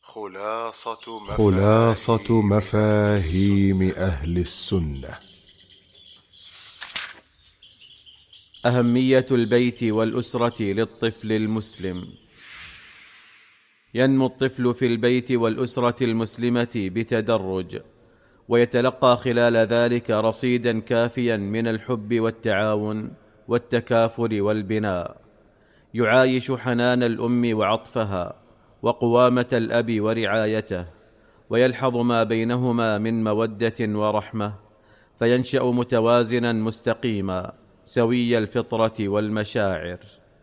خلاصة مفاهيم أهل السنة. أهمية البيت والأسرة للطفل المسلم. ينمو الطفل في البيت والأسرة المسلمة بتدرج، ويتلقى خلال ذلك رصيدا كافيا من الحب والتعاون والتكافل والبناء. يعايش حنان الأم وعطفها، وقوامة الأب ورعايته، ويلحظ ما بينهما من مودة ورحمة، فينشأ متوازنا مستقيما سوي الفطرة والمشاعر.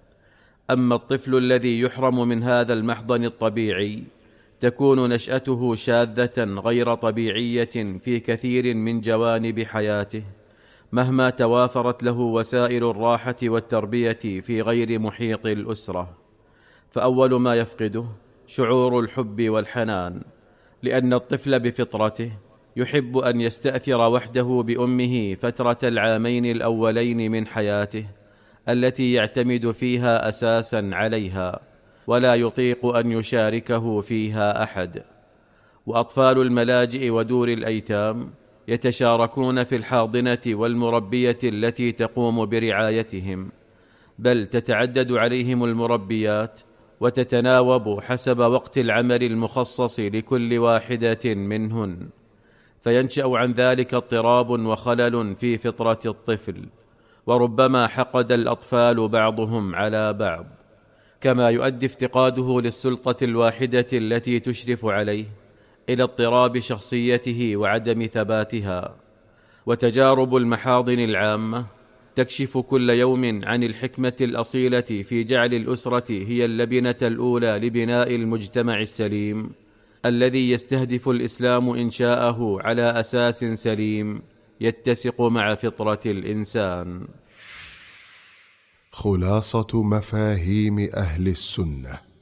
أما الطفل الذي يحرم من هذا المحضن الطبيعي، تكون نشأته شاذة غير طبيعية في كثير من جوانب حياته، مهما توافرت له وسائل الراحة والتربية في غير محيط الأسرة. فأول ما يفقده شعور الحب والحنان، لأن الطفل بفطرته يحب أن يستأثر وحده بأمه فترة العامين الأولين من حياته، التي يعتمد فيها أساسا عليها، ولا يطيق أن يشاركه فيها أحد. وأطفال الملاجئ ودور الأيتام يتشاركون في الحاضنة والمربية التي تقوم برعايتهم، بل تتعدد عليهم المربيات وتتناوب حسب وقت العمل المخصص لكل واحدة منهن، فينشأ عن ذلك اضطراب وخلل في فطرة الطفل، وربما حقد الأطفال بعضهم على بعض، كما يؤدي افتقاده للسلطة الواحدة التي تشرف عليه إلى اضطراب شخصيته وعدم ثباتها. وتجارب المحاضن العامة تكشف كل يوم عن الحكمة الأصيلة في جعل الأسرة هي اللبنة الأولى لبناء المجتمع السليم، الذي يستهدف الإسلام إنشاءه على أساس سليم يتسق مع فطرة الإنسان. خلاصة مفاهيم أهل السنة.